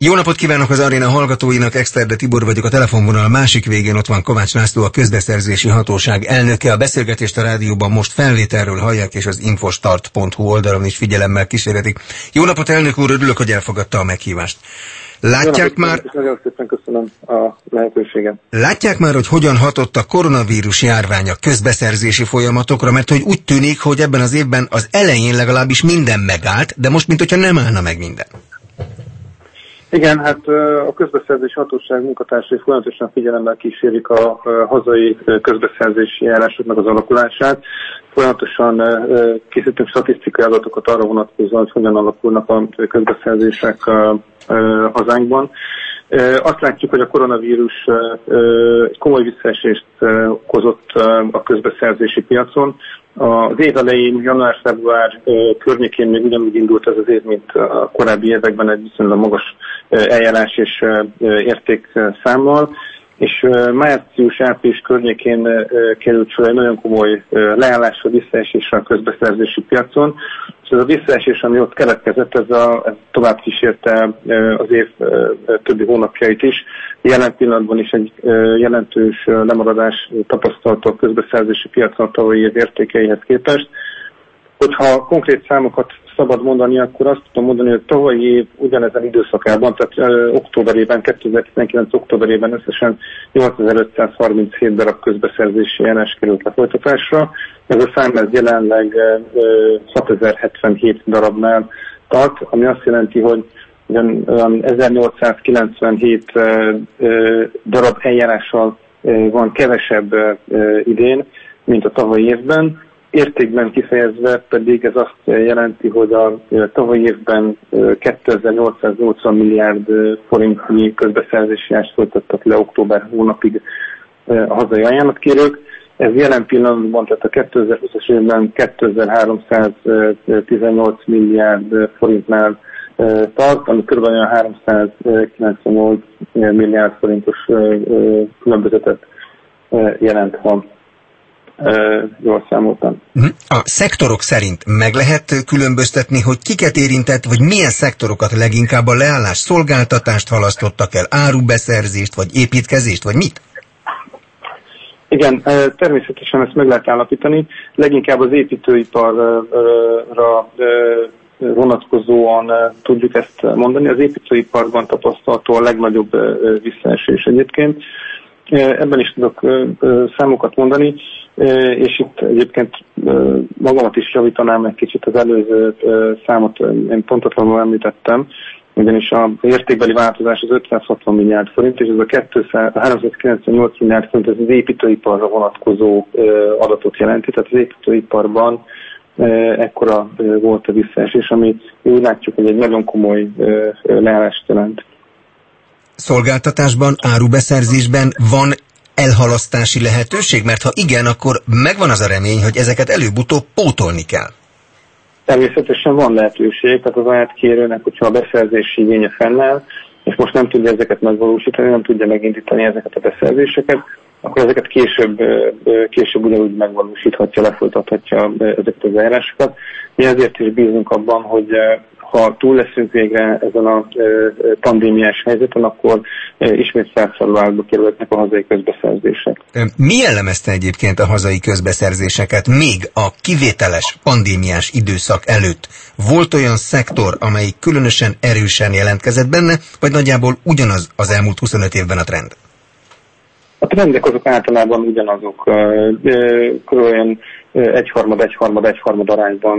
Jó napot kívánok az aréna hallgatóinak, Exterde Tibor vagyok, a telefonvonal másik végén ott van Kovács László, a közbeszerzési hatóság elnöke. A beszélgetést a rádióban most felvételről hallják, és az infostart.hu oldalon is figyelemmel kísérletik. Jó napot, elnök úr, örülök, hogy elfogadta a meghívást. Látják már... Nagyon szépen köszönöm a lehetőséget. Látják már, hogy hogyan hatott a koronavírus járvány a közbeszerzési folyamatokra, mert hogy úgy tűnik, hogy ebben az évben az elején legalábbis minden megállt, de most minthogyha nem állna meg minden. Igen, hát a közbeszerzési hatóság munkatársai folyamatosan figyelemmel kísérik a hazai közbeszerzési járásoknak az alakulását. Folyamatosan készítünk statisztikai adatokat arra vonatkozóan, hogy hogyan alakulnak a közbeszerzések hazánkban. Azt látjuk, hogy a koronavírus egy komoly visszaesést okozott a közbeszerzési piacon. Az év elején, január-február környékén még ugyanúgy indult ez az év, mint a korábbi években egy viszonylag magas eljárás és értékszámmal, és március-április környékén került sor egy nagyon komoly leállásra, visszaesésre a közbeszerzési piacon, és ez a visszaesés, ami ott keletkezett, ez tovább kísérte az év többi hónapjait is. Jelen pillanatban is egy jelentős lemaradás tapasztalható a közbeszerzési piacon a tavalyi év értékeihez képest. Hogyha konkrét számokat szabad mondani, akkor azt tudom mondani, hogy tavalyi év ugyanezen időszakában, tehát októberében, 2019. októberében összesen 8537 darab közbeszerzési eljárás került lefolytatásra. Ez a szám jelenleg 6077 darabnál tart, ami azt jelenti, hogy 1897 darab eljárással van kevesebb idén, mint a tavalyi évben. Értékben kifejezve pedig ez azt jelenti, hogy a tavalyi évben 2880 milliárd forintnyi közbeszerzési eljárást folytattak le október hónapig a hazai ajánlatkérők. Ez jelen pillanatban, tehát a 2020-as évben 2318 milliárd forintnál tart, ami kb. 398 milliárd forintos különbözetet jelent, ha jól számoltam. A szektorok szerint meg lehet különböztetni, hogy kiket érintett, vagy milyen szektorokat leginkább a leállás, szolgáltatást halasztottak el, árubeszerzést, vagy építkezést, vagy mit? Igen, természetesen ezt meg lehet állapítani. Leginkább az építőiparra vonatkozóan tudjuk ezt mondani. Az építőiparban tapasztalható a legnagyobb visszaesés egyébként. Ebben is tudok számokat mondani, és itt egyébként magamat is javítanám egy kicsit, az előző számot én pontatlanul említettem, ugyanis az értékbeli változás az 560 milliárd forint, és ez a 398 milliárd forint, ez az építőiparra vonatkozó adatot jelenti, tehát az építőiparban ekkora volt a visszaesés, ami úgy látjuk, hogy egy nagyon komoly leállást jelent. Szolgáltatásban, árubeszerzésben van elhalasztási lehetőség? Mert ha igen, akkor megvan az a remény, hogy ezeket előbb-utóbb pótolni kell. Természetesen van lehetőség, tehát az ajánlatkérőnek, hogyha a beszerzési igénye fennáll, és most nem tudja ezeket megvalósítani, nem tudja megindítani ezeket a beszerzéseket, akkor ezeket később ugyanúgy megvalósíthatja, lefolytathatja ezeket az eljárásokat. Mi ezért is bízunk abban, hogy ha túl leszünk végre ezen a pandémiás helyzeten, akkor ismét felszálló állapotba kerülhetnek a hazai közbeszerzések. Mi jellemezte egyébként a hazai közbeszerzéseket még a kivételes pandémiás időszak előtt? Volt olyan szektor, amelyik különösen erősen jelentkezett benne, vagy nagyjából ugyanaz az elmúlt 25 évben a trend? A trendek azok általában ugyanazok, olyan egyharmad arányban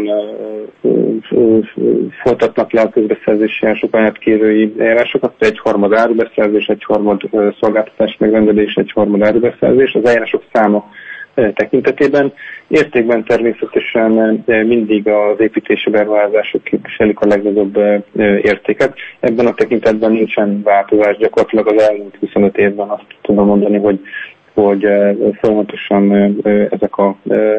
folytatnak le a közbeszerzési eljárásokat, ajánlatkérői eljárásokat, egyharmad árubeszerzés, egyharmad szolgáltatás megrendelés, egyharmad árubeszerzés, az eljárások száma tekintetében. Értékben természetesen mindig az építési beruházások képviselik a legnagyobb értéket. Ebben a tekintetben nincsen változás, gyakorlatilag az elmúlt 25 évben azt tudom mondani, hogy folyamatosan ezek a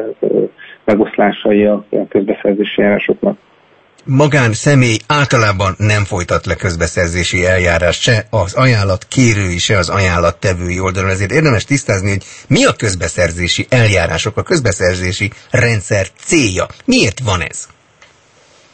megoszlásai a közbeszerzési eljárásoknak. Magánszemély általában nem folytat le közbeszerzési eljárást, se az ajánlatkérői, se az ajánlattevői oldalon. Ezért érdemes tisztázni, hogy mi a közbeszerzési eljárások, a közbeszerzési rendszer célja. Miért van ez?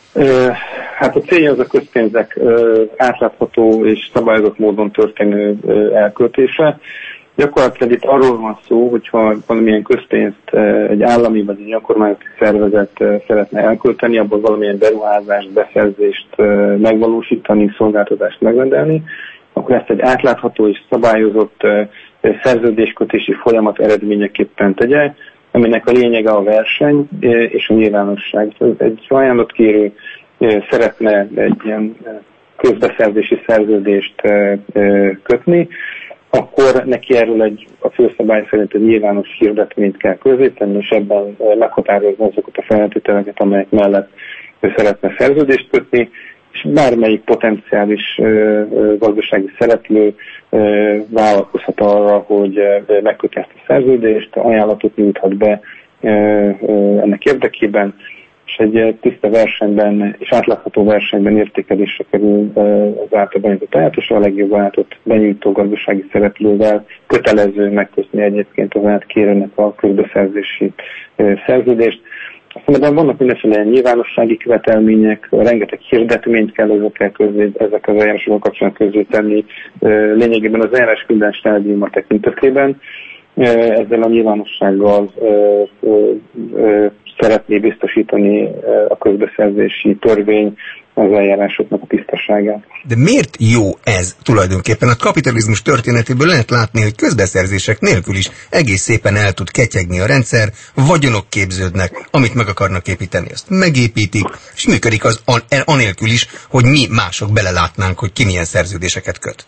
Hát a célja az a közpénzek átlátható és szabályozott módon történő elköltése. Gyakorlatilag itt arról van szó, hogyha valamilyen közpénzt egy állami vagy egy önkormányzati szervezet szeretne elkölteni, abból valamilyen beruházást, beszerzést megvalósítani, szolgáltatást megrendelni, akkor ezt egy átlátható és szabályozott szerződéskötési folyamat eredményeképpen tegye, aminek a lényege a verseny és a nyilvánosság. Egy ajánlatkérő szeretne egy ilyen közbeszerzési szerződést kötni, akkor neki erről a főszabály szerint egy nyilvános hirdetményt kell közzétenni, és ebben meghatározni azokat a feltételeket, amelyek mellett ő szeretne szerződést kötni, és bármelyik potenciális gazdasági szereplő vállalkozhat arra, hogy megköti ezt a szerződést, ajánlatot nyújthat be ennek érdekében, és egy tiszta versenyben és átlátható versenyben értékelésre kerül az által benyújtott ajánlat, és a legjobb ajánlatot benyújtó gazdasági szereplővel kötelező megkötni egyébként az átkérőnek a közbeszerzési szerződést. Aztán vannak mindenféle nyilvánossági követelmények, rengeteg hirdetményt kell ezek az eljárásokkal kapcsolatban közé tenni. Lényegében az eljárás minden stádiuma tekintetében ezzel a nyilvánossággal szeretné biztosítani a közbeszerzési törvény az eljárásoknak a tisztaságát. De miért jó ez tulajdonképpen? A kapitalizmus történetéből lehet látni, hogy közbeszerzések nélkül is egész szépen el tud ketyegni a rendszer, vagyonok képződnek, amit meg akarnak építeni, azt megépítik, és működik az anélkül is, hogy mi mások belelátnánk, hogy ki milyen szerződéseket köt.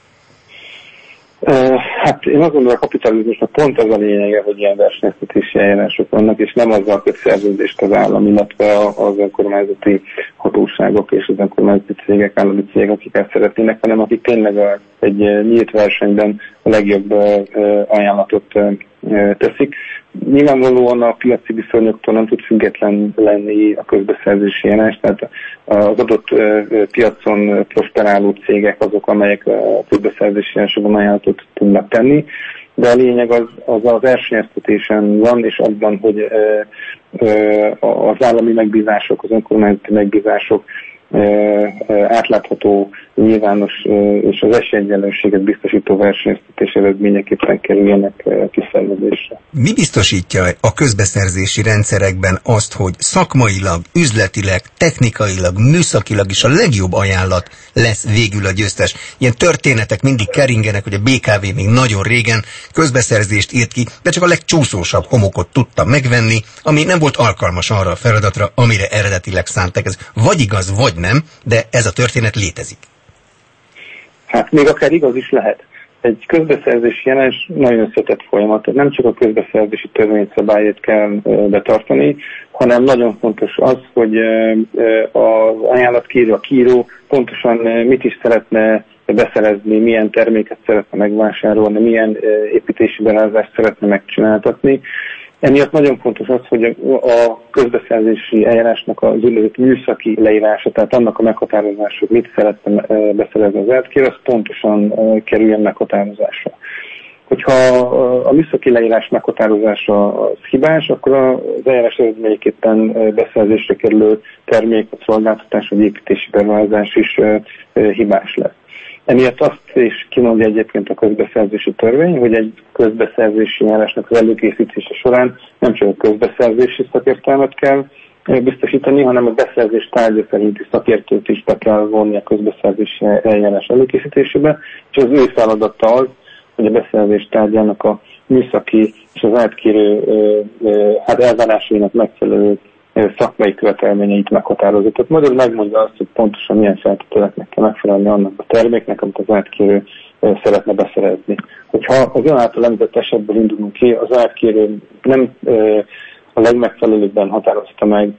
Hát én azt gondolom, a kapitalizmusnak pont az a lényege, hogy ilyen versenyeztetési eljárások vannak, és nem azzal köt szerződést az állam, illetve az önkormányzati hatóságok és az önkormányzati cégek, állami cégek, akik ezt szeretnének, hanem akik tényleg egy nyílt versenyben a legjobb ajánlatot teszik. Nyilvánvalóan a piaci viszonyoktól nem tud független lenni a közbeszerzési eljárás, tehát az adott piacon prosperáló cégek azok, amelyek a közbeszerzési eljárásokban ajánlatot tudnak tenni, de a lényeg az a versenyeztetésen van, és abban, hogy az állami megbízások, az önkormányzati megbízások átlátható, nyilvános és az esélyegyenlőséget biztosító versenyeztetés eredményeképpen kerüljenek kiszervezésre. Mi biztosítja a közbeszerzési rendszerekben azt, hogy szakmailag, üzletileg, technikailag, műszakilag is a legjobb ajánlat lesz végül a győztes? Ilyen történetek mindig keringenek, hogy a BKV még nagyon régen közbeszerzést írt ki, de csak a legcsúszósabb homokot tudta megvenni, ami nem volt alkalmas arra a feladatra, amire eredetileg szánták. Ez vagy igaz, vagy nem, de ez a történet létezik. Hát még akár igaz is lehet. Egy közbeszerzési jelentés nagyon összetett folyamat. Nem csak a közbeszerzési törvényszabályát kell betartani, hanem nagyon fontos az, hogy az ajánlatkérő, a kíró pontosan mit is szeretne beszerezni, milyen terméket szeretne megvásárolni, milyen építési beruházást szeretne megcsináltatni. Emiatt nagyon fontos az, hogy a közbeszerzési eljárásnak az úgynevezett műszaki leírása, tehát annak a meghatározása, hogy mit szeretne beszerezni az átkérő, az pontosan kerüljen meghatározásra. Hogyha a műszaki leírás meghatározása az hibás, akkor az eljárás eredményeképpen beszerzésre kerülő termék, a szolgáltatás vagy építési beruházás is hibás lesz. Emiatt azt is kimondja egyébként a közbeszerzési törvény, hogy egy közbeszerzési eljárásnak az előkészítése során nem csak a közbeszerzési szakértelmet kell biztosítani, hanem a beszerzés tárgya szerinti szakértőt is be kell vonni a közbeszerzési eljárás előkészítésébe, és az ő feladata az, hogy a beszerzés tárgyának a műszaki és az átkérő elvárásainak megfelelő szakmai követelményeit meghatározott. Tehát majd megmondja azt, hogy pontosan milyen feltételeknek kell megfelelni annak a terméknek, amit az átkérő szeretne beszerezni. Hogyha az ön által említett esetből indulunk ki, az átkérő nem a legmegfelelőbben határozta meg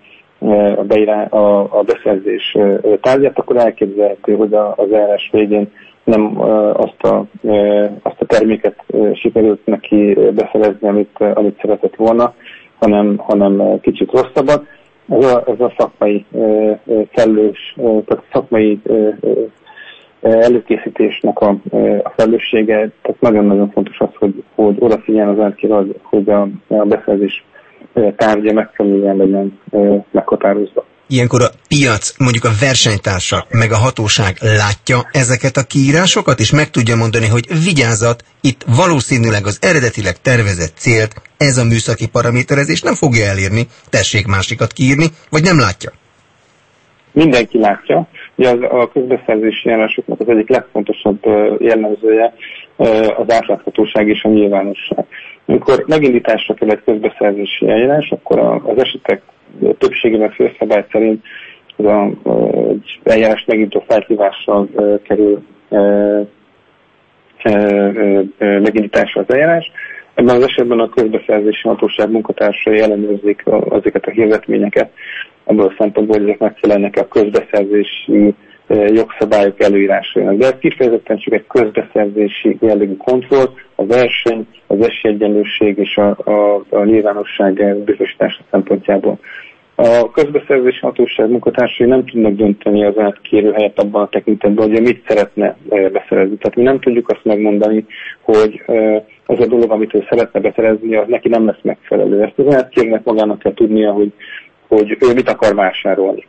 a beszerzés tárgyát, akkor elképzelhető, hogy az eljárás végén nem azt a terméket sikerült neki beszerezni, amit szeretett volna, hanem kicsit rosszabbat. Ez a szakmai tehát szakmai előkészítésnek a felelőssége, tehát nagyon-nagyon fontos az, hogy odafigyel az átkérő, hogy a beszerzés tárgya megfelelően legyen meghatározva. Ilyenkor a piac, mondjuk a versenytársak, meg a hatóság látja ezeket a kiírásokat, és meg tudja mondani, hogy vigyázzat, itt valószínűleg az eredetileg tervezett célt ez a műszaki paraméterezés nem fogja elérni, tessék másikat kiírni, vagy nem látja? Mindenki látja. Ugye a közbeszerzési eljárásoknak az egyik legfontosabb jellemzője az átláthatóság és a nyilvánosság. Amikor megindításra kerül egy közbeszerzési eljárás, akkor az esetek többségében főszabály szerint egy eljárás megindító felhívással kerül megindításra az eljárás. Ebben az esetben a közbeszerzési hatóság munkatársai ellenőrzik azokat a hirdetményeket, abból a szempontból, hogy ezek megfelelnek a közbeszerzési jogszabályok előírásainak. De ez kifejezetten csak egy közbeszerzési jellegű kontroll, a verseny, az esélyegyenlőség és a nyilvánosság biztosítása szempontjából. A közbeszerzési hatóság munkatársai nem tudnak dönteni az átkérő helyett abban a tekintetben, hogy mit szeretne beszerezni. Tehát mi nem tudjuk azt megmondani, hogy az a dolog, amit ő szeretne beszerezni, az neki nem lesz megfelelő. Ezt az átkérőnek magának kell tudnia, hogy ő mit akar vásárolni.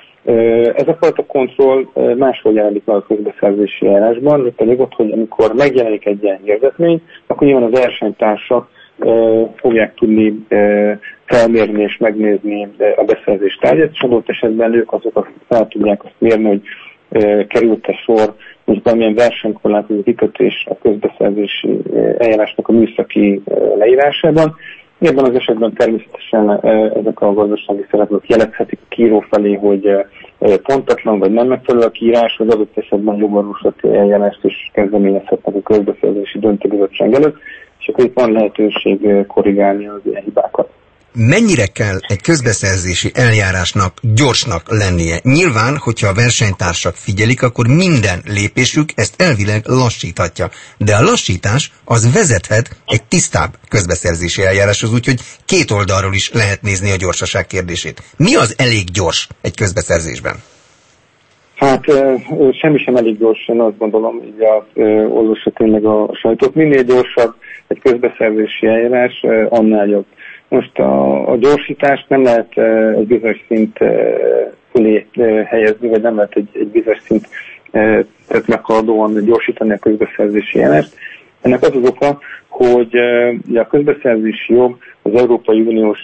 Ez a fajta kontroll máshol jelenik meg a közbeszerzési eljárásban, mint pedig ott, hogy amikor megjelenik egy ilyen hirdetmény, akkor nyilván a versenytársak fogják tudni felmérni és megnézni a beszerzés tárgyát, és adott esetben ők azok, akik fel tudják azt mérni, hogy került-e sor, hogy valamilyen versenykorlátozó kikötés a közbeszerzési eljárásnak a műszaki leírásában. Ebben az esetben természetesen ezek a gazdasági szereplők jelezhetik a kiíró felé, hogy pontatlan vagy nem megfelelő a kiírás, vagy adott esetben jogorvoslati eljárást is kezdeményezhetnek a közbeszerzési döntőbizottság előtt, és akkor itt van lehetőség korrigálni az ilyen hibákat. Mennyire kell egy közbeszerzési eljárásnak gyorsnak lennie? Nyilván, hogyha a versenytársak figyelik, akkor minden lépésük ezt elvileg lassíthatja. De a lassítás az vezethet egy tisztább közbeszerzési eljáráshoz, úgyhogy két oldalról is lehet nézni a gyorsaság kérdését. Mi az elég gyors egy közbeszerzésben? Hát semmi sem elég gyors, én azt gondolom, így olvassa tényleg a sajtót. Minél gyorsabb egy közbeszerzési eljárás, annál jobb. Most a gyorsítást nem lehet egy bizonyos szint fölé helyezni, vagy nem lehet egy bizonyos szintet meghaladóan gyorsítani a közbeszerzési eljárást. Ennek az az oka, hogy a közbeszerzési jog az Európai Uniós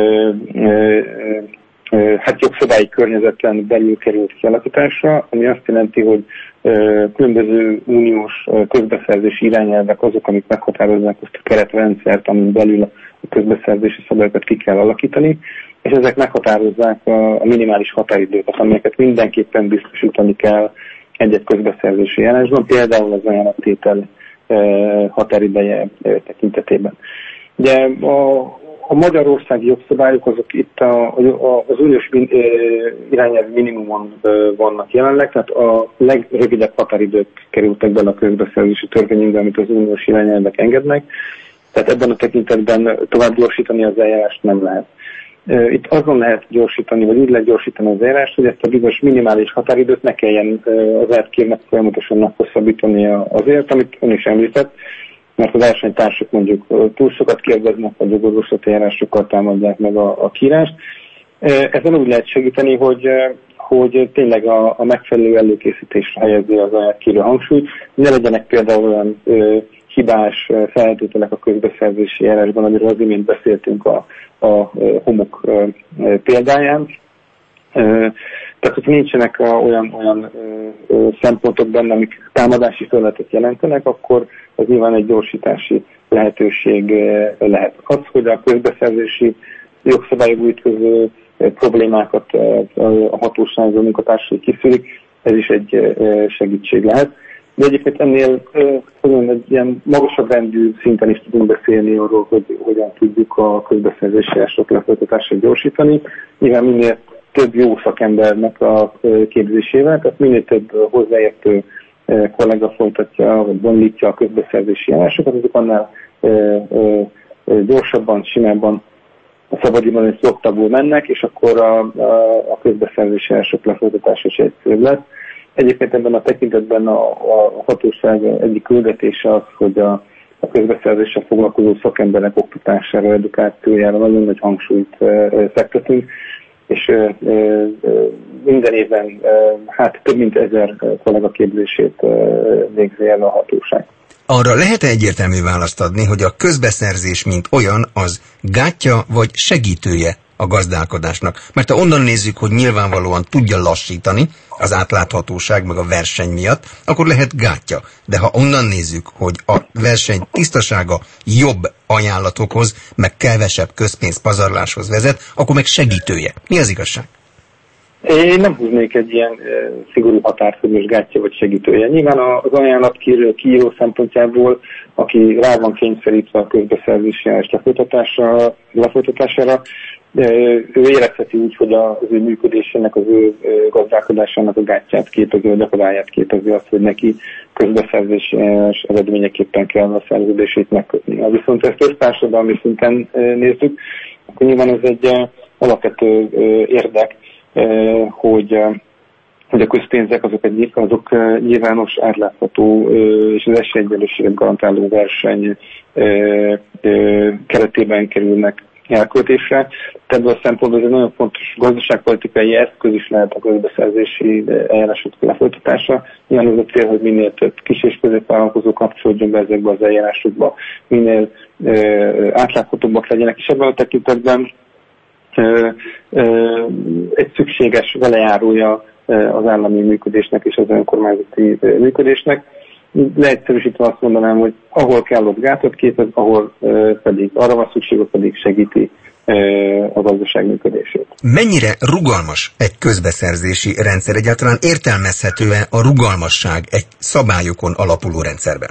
jogszabályi környezeten belül került kialakításra, ami azt jelenti, hogy különböző uniós közbeszerzési irányelvek azok, amik meghatározzák azt a keretrendszert, amin belül a közbeszerzési szabályokat ki kell alakítani, és ezek meghatározzák a minimális határidőket, amelyeket mindenképpen biztosítani kell egy-egy közbeszerzési eljárásban, például az ajánlattétel határideje tekintetében. Ugye a magyarországi jogszabályok azok itt az uniós irányelv minimumon vannak jelenleg, tehát a legrövidebb határidők kerültek bele a közbeszerzési törvényünkbe, amit az uniós irányelvek engednek, tehát ebben a tekintetben tovább gyorsítani az eljárást nem lehet. Itt azon lehet gyorsítani, vagy úgy lehet gyorsítani az eljárást, hogy ezt a bizonyos minimális határidőt ne kelljen az átkérnek folyamatosan meghosszabbítani azért, amit ön is említett, mert a versenytársak mondjuk túl sokat kérdeznek, vagy jogorvoslati eljárásokkal támadják meg a kiírást. Ezen úgy lehet segíteni, hogy tényleg a megfelelő előkészítésre helyezi az átkérő hangsúlyt. Ne legyenek például olyan hibás feltételek a közbeszerzési eljárásban, amiről az imént beszéltünk a homok példáján. Tehát, hogy nincsenek olyan szempontok benne, amik támadási felületet jelentenek, akkor az nyilván egy gyorsítási lehetőség lehet. Az, hogy a közbeszerzési jogszabályok ütköző problémákat a hatóságok munkatársai kiszűrik, ez is egy segítség lehet. De egyébként ennél egy ilyen magasabb rendű szinten is tudunk beszélni arról, hogy hogyan tudjuk a közbeszerzési eljárások lefolytatását gyorsítani. Nyilván minél több jó szakembernek a képzésével, tehát minél több hozzáértő kollega folytatja, vagy bonyolítja a közbeszerzési eljárásokat, azok annál gyorsabban, simábban a szabadidőben és szoktabul mennek, és akkor a közbeszerzési eljárások lefolytatása is egyszerűbb lesz. Egyébként ebben a tekintetben a hatóság egyik küldetése az, hogy a közbeszerzéssel foglalkozó szakemberek oktatására, edukációjára nagyon nagy hangsúlyt fektetünk. és minden évben hát több mint 1000 kollégaképzését végzi el a hatóság. Arra lehet-e egyértelmű választ adni, hogy a közbeszerzés mint olyan az gátja vagy segítője a gazdálkodásnak? Mert ha onnan nézzük, hogy nyilvánvalóan tudja lassítani az átláthatóság meg a verseny miatt, akkor lehet gátja. De ha onnan nézzük, hogy a verseny tisztasága jobb ajánlatokhoz, meg kevesebb közpénz pazarláshoz vezet, akkor meg segítője. Mi az igazság? Én nem húznék egy ilyen szigorú határt, hogy most gátja vagy segítője. Nyilván az ajánlat kiíró szempontjából, aki rá van kényszerítve a közbeszerzési eljárás lefolytatására, ő érezheti úgy, hogy az ő működésének, az ő gazdálkodásának a gátját képező, vagy akadályát képező az, hogy neki közbeszerzési eredményeképpen kell a szerződését megkötni. Ha viszont ezt össztársadalmi szinten nézzük, akkor nyilván ez egy alapvető érdek, hogy a közpénzek azok nyilvános, átlátható és az esélyegyenlőséget garantáló verseny keretében kerülnek elköltésre. Ebből a szempontból ez egy nagyon fontos gazdaságpolitikai eszköz is lehet a közbeszerzési eljárások lefolytatása. Nyilván az a cél, hogy minél több kis és középvállalkozó kapcsolódjon be ezekbe az eljárásokba, minél átláthatóbbak legyenek, és ebben a tekintetben egy szükséges velejárója az állami működésnek és az önkormányzati működésnek. Leegyszerűsítve azt mondanám, hogy ahol kell, ott gátat képez, ahol pedig arra van szükség, ott pedig segíti a gazdaság működését. Mennyire rugalmas egy közbeszerzési rendszer? Egyáltalán értelmezhető-e a rugalmasság egy szabályokon alapuló rendszerben?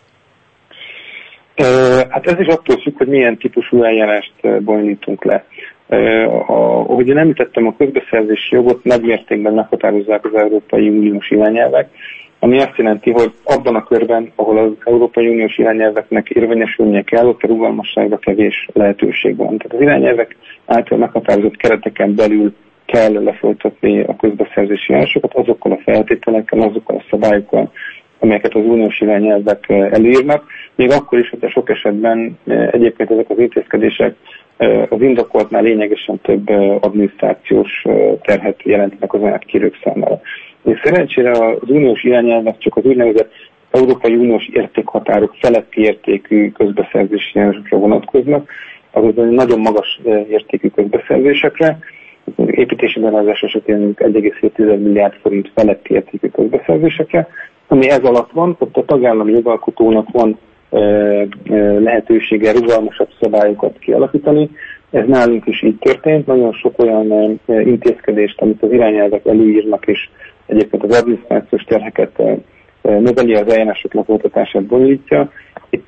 Hát ez is attól függ, hogy milyen típusú eljárást bonyolítunk le. Ahogy én említettem, a közbeszerzési jogot nagymértékben meghatározzák az Európai Uniós irányelvek, ami azt jelenti, hogy abban a körben, ahol az Európai Uniós irányelveknek érvényesülnie kell, ott a rugalmasságra kevés lehetőség van. Tehát az irányelvek által meghatározott kereteken belül kell lefolytatni a közbeszerzési eljárásokat azokkal a feltételekkel, azokkal a szabályokkal, amelyeket az uniós irányelvek előírnak, még akkor is, hogyha sok esetben egyébként ezek az intézkedések az indokoltnál lényegesen több adminisztrációs terhet jelentenek az olyan kérők számára. És szerencsére az uniós irányelvek csak az úgynevezett Európai Uniós értékhatárok feletti értékű közbeszerzési eljárásokra vonatkoznak, azaz nagyon magas értékű közbeszerzésekre, építési beruházás esetén 1,7 milliárd forint feletti értékű közbeszerzésekre, ami ez alatt van, ott a tagállami jogalkotónak van lehetősége rugalmasabb szabályokat kialakítani. Ez nálunk is így történt. Nagyon sok olyan intézkedést, amit az irányelvek előírnak, és egyébként az adminisztrációs terheket növeli, az eljárások lefolytatását bonyolítja. Itt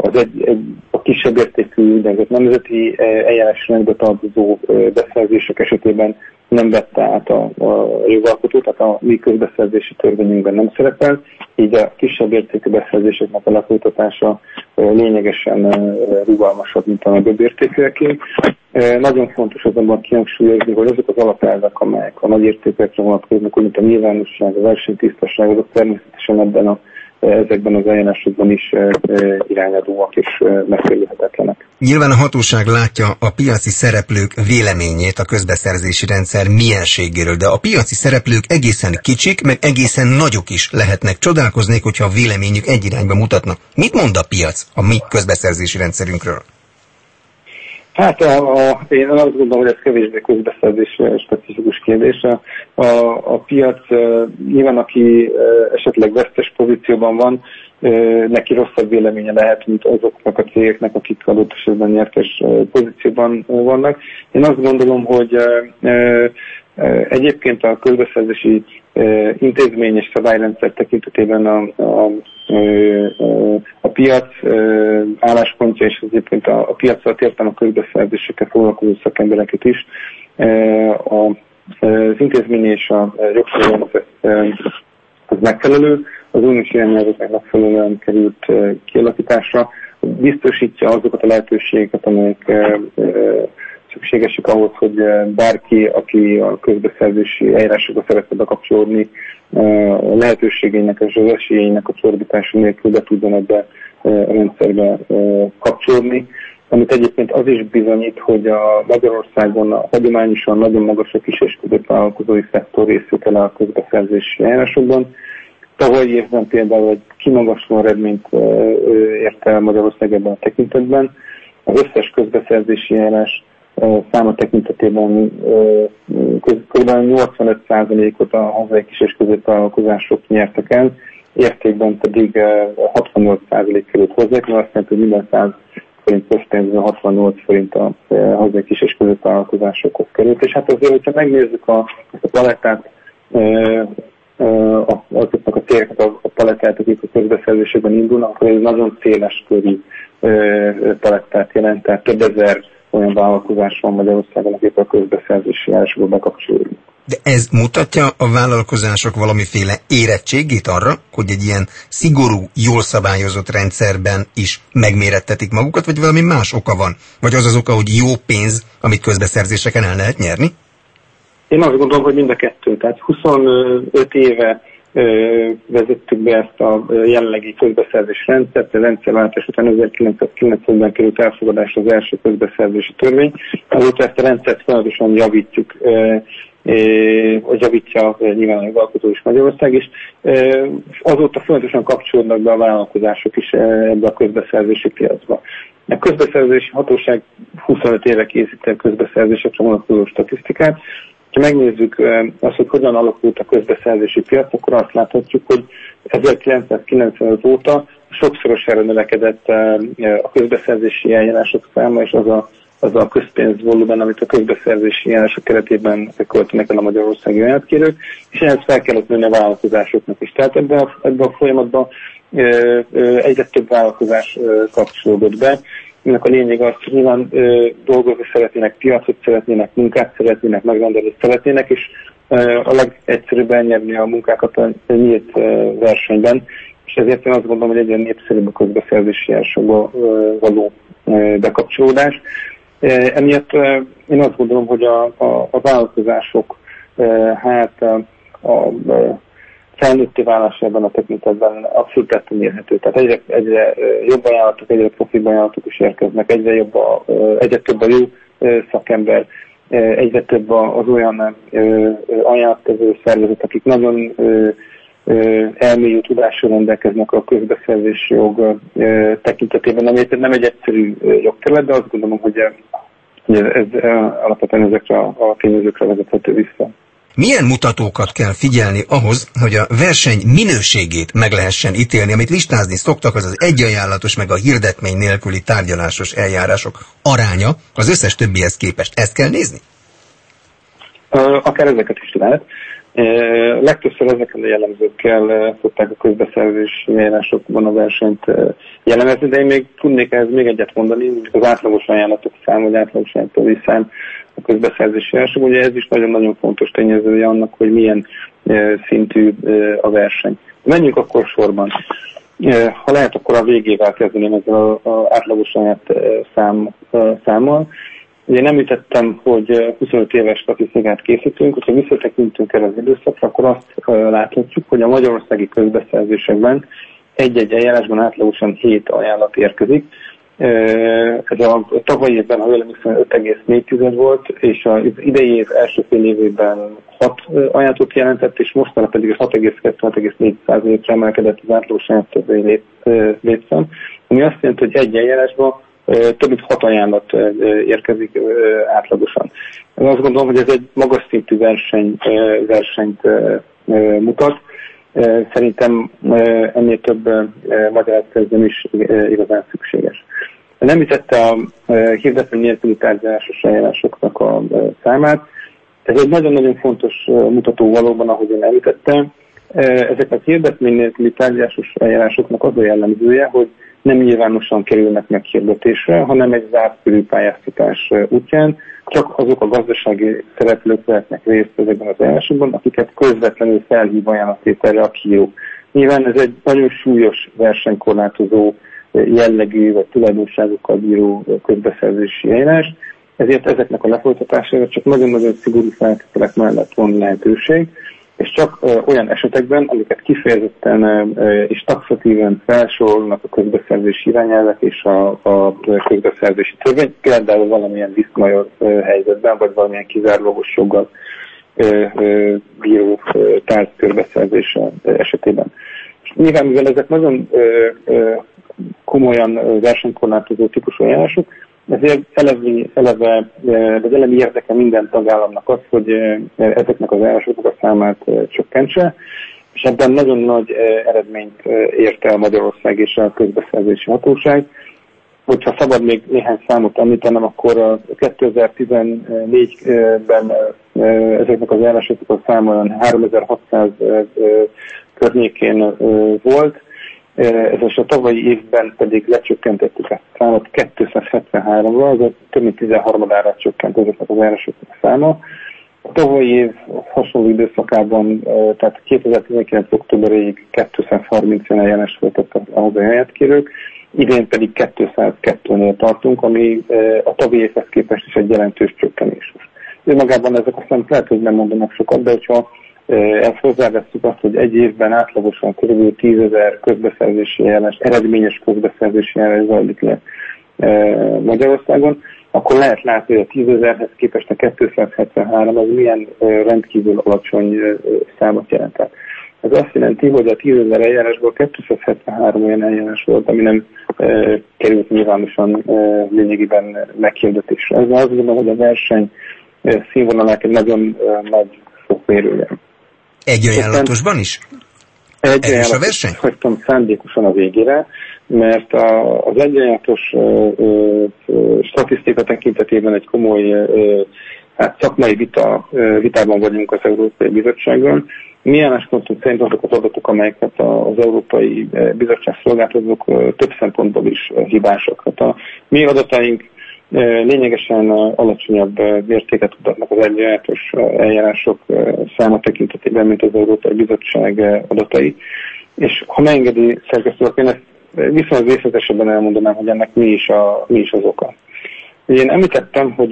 a kisebb értékű, nemzeti eljárásrendbe tartozó beszerzések esetében nem vette át a jogalkotó, tehát a mi közbeszerzési törvényünkben nem szerepel, így a kisebb értékű beszerzéseknek a lefolytatása lényegesen rugalmasabb, mint a nagyobb értékűeké. Nagyon fontos azonban kihangsúlyozni, hogy azok az alapelvek, amelyek a nagy értékekre vonatkoznak, mint a nyilvánosság, a versenytisztaság, azok természetesen ezekben az eljárásokban is irányadóak és megkerülhetetlenek. Nyilván a hatóság látja a piaci szereplők véleményét a közbeszerzési rendszer mienségéről, de a piaci szereplők egészen kicsik, meg egészen nagyok is lehetnek. Csodálkoznék, hogyha a véleményük egy irányba mutatna. Mit mond a piac a mi közbeszerzési rendszerünkről? Hát én azt gondolom, hogy ez kevésbé közbeszerzés specifikus kérdés. A piac nyilván, aki esetleg vesztes pozícióban van, neki rosszabb véleménye lehet, mint azoknak a cégeknek, akik adott esetben nyertes pozícióban vannak. Én azt gondolom, hogy egyébként a közbeszerzési intézmény és szabályrendszer tekintetében a piac álláspontja, és egyébként a piacra értem a közbeszerzésekkel foglalkozó szakembereket is, az intézmény és a jogszabályrendszer az megfelelő, az uniós irányelveknek megfelelően került kialakításra, biztosítja azokat a lehetőségeket, amelyek szükségesek ahhoz, hogy bárki, aki a közbeszerzési eljárásokba szeretne bekapcsolódni, a lehetőségeinek és az esélyeinek a csorbítása nélkül be tudjon ebbe a rendszerbe kapcsolódni. amit egyébként az is bizonyít, hogy a Magyarországon a hagyományosan nagyon magas a kis és középvállalkozói szektor részvétele a közbeszerzési eljárásokban. Tavalyi évben például egy kimagasló eredményt ért el Magyarország ebben a tekintetben. Az összes közbeszerzési eljárás száma tekintetében kb. 85%-ot a hazai kis és középvállalkozások nyertek el, értékben pedig 68% került hozzá, mert azt jelenti, hogy minden 100 forint közpénzben 68 forint a hazai kis és középvállalkozásokhoz került. És hát azért, hogyha megnézzük ezt a palettát, azoknak a cégeknek a palettát, akik a közbeszerzésekben indulnak, akkor ez nagyon széles körű palettát jelent, tehát több ezer olyan vállalkozás van Magyarországon, akik a közbeszerzési eljárásokba bekapcsolódnak. De ez mutatja a vállalkozások valamiféle érettségét arra, hogy egy ilyen szigorú, jól szabályozott rendszerben is megmérettetik magukat, vagy valami más oka van? Vagy az oka, hogy jó pénz, amit közbeszerzéseken el lehet nyerni? Én azt gondolom, hogy mind a kettő. Tehát 25 éve vezettük be ezt a jelenlegi közbeszerzési rendszert, a rendszerváltás után 1990-ben került elfogadásra az első közbeszerzési törvény. Azóta ezt a rendszert folyamatosan javítjuk, hogy javítja nyilván a jogalkotó is, Magyarország is. Azóta folyamatosan kapcsolódnak be a vállalkozások is ebbe a közbeszerzési piacba. A közbeszerzési hatóság 25 éve készít el közbeszerzésekre vonatkozó statisztikát. Ha megnézzük azt, hogy hogyan alakult a közbeszerzési piac, akkor azt láthatjuk, hogy 1995 óta sokszorosára növekedett a közbeszerzési eljárások száma, és az a közpénzvolumen, amit a közbeszerzési eljárások keretében költenek el a magyarországi ajánlatkérők, és ehhez fel kellett nőni a vállalkozásoknak is. Tehát ebben a folyamatban egyre több vállalkozás kapcsolódott be. Ennek a lényeg az, hogy nyilván dolgozni szeretnének, piacot szeretnének, munkát szeretnének, megrendelést szeretnének, és a legegyszerűbb elnyerni a munkákat a nyílt versenyben, és ezért én azt gondolom, hogy egyre népszerűbb a közbeszerzési eljárásokba való bekapcsolódás. Emiatt én azt gondolom, hogy a vállalkozások a felnőtté válásában a tekintetben abszolút tetten érhető. Tehát egyre jobb ajánlatok, egyre profibb ajánlatok is érkeznek, egyre több a jó szakember, egyre több az olyan ajánlattevő szervezet, akik nagyon elmélyű tudással rendelkeznek a közbeszerzési jog tekintetében, ami nem egy egyszerű jogterület, de azt gondolom, hogy ez alapvetően ezekre a tényezőkre vezethető vissza. Milyen mutatókat kell figyelni ahhoz, hogy a verseny minőségét meg lehessen ítélni? Amit listázni szoktak, az egyajánlatos meg a hirdetmény nélküli tárgyalásos eljárások aránya az összes többihez képest. Ezt kell nézni? Akár ezeket is lehet. Legtöbbször ezeken a jellemzőkkel szokták a közbeszerzési eljárásokban a versenyt jellemezni, de én még tudnék ehhez még egyet mondani, az átlagos ajánlatok szám, vagy átlagos ajánlatok szám a közbeszerzési eljárások. Ugye ez is nagyon-nagyon fontos tényezője annak, hogy milyen szintű a verseny. Menjünk akkor sorban. Ha lehet, akkor a végével kezdeném ezzel az átlagos ajánlat számmal. Ugye nem említettem, hogy 25 éves statisztikát készítünk, hogyha visszatekintünk erre az időszakra, akkor azt láthatjuk, hogy a magyarországi közbeszerzésekben egy-egy eljárásban átlagosan 7 ajánlat érkezik. Ez a tavalyi évben, ha jól emlékszem, 5,4 volt, és az idei év első fél évében 6 ajánlatot jelentett, és mostanra pedig 6,2-6,4%-ra emelkedett az átlagos ajánlattevői létszám, ami azt jelenti, hogy egy eljárásban több mint 6 ajánlat érkezik átlagosan. Én azt gondolom, hogy ez egy magas szintű versenyt mutat. Szerintem ennél több magyarázat nem is igazán szükséges. Nem említette a hirdetmény nélküli tárgyalásos eljárásoknak a számát. Ez egy nagyon-nagyon fontos mutató valóban, ahogy én említettem. Ezeknek a hirdetmény nélküli tárgyalásos eljárásoknak az a jellemzője, hogy nem nyilvánosan kerülnek meg hirdetésre, hanem egy zárt körű pályáztatás útján. Csak azok a gazdasági szereplők vehetnek részt ezekben az eljárásokban, akiket közvetlenül felhív ajánlattételre a kiíró. Nyilván ez egy nagyon súlyos versenykorlátozó jellegű vagy tulajdonságokkal bíró közbeszerzési eljárás, ezért ezeknek a lefolytatására csak nagyon-nagyon szigorú feltételek mellett van lehetőség. és csak olyan esetekben, amiket kifejezetten és taxatíven felsorolnak a közbeszerzési irányelvek és a közbeszerzési törvény, például valamilyen viszmajor helyzetben, vagy valamilyen kizárólagos joggal bíró tárgykörbeszerzése esetében. Nyilván, mivel ezek nagyon komolyan versenykorlátozó típusú ajánlások, ezért elemi érdeke minden tagállamnak az, hogy ezeknek az ajánlásoknak a számát csökkentse, és ebben nagyon nagy eredményt ért el Magyarország és a közbeszerzési hatóság. Hogyha szabad még néhány számot említenem, akkor 2014-ben ezeknek az ajánlásoknak a száma olyan 3600 környékén volt, és a tavalyi évben pedig lecsökkentettük a számot 273-ra, azaz több mint 13-ára csökkent ezeknek az ajánlásoknak a száma. A tavalyi év hasonló időszakában, tehát 2019. októberéig 230 ajánlás voltak a hazai ajánlatkérők, idén pedig 202-nél tartunk, ami a tavalyi évhez képest is egy jelentős csökkenés. Magában ezek a számok lehet, hogy nem mondanak sokat, de hogyha ezt hozzávesszük azt, hogy egy évben átlagosan kb. 10 000 közbeszerzési eljárás, eredményes közbeszerzési eljárás zajlik le Magyarországon, akkor lehet látni, hogy a 10 000-hez képest a 273 az milyen rendkívül alacsony számot jelent. Ez azt jelenti, hogy a 10 000 eljárásból 273 olyan eljárás volt, ami nem került nyilvánosan lényegében meghirdetésre. Ez azt gondolom, hogy a verseny színvonalák egy nagyon nagy fokmérője. Egy ajánlatosban is? Egy ajánlatos hagytam szándékosan a végére, mert az egyajánlatos statisztika tekintetében egy komoly szakmai vitában vagyunk az Európai Bizottsággal. Mi álláspontunk szerint azok az adatok, amelyeket az Európai Bizottság szolgáltatók több szempontból is hibásak. Hát a mi adataink lényegesen alacsonyabb mértéket mutatnak az egyajánlatos eljárások száma tekintetében, mint az Európai Bizottság adatai. És ha megengedi szerkesztő, én ezt viszonylag részletesebben elmondanám, hogy ennek mi is az oka. Én említettem, hogy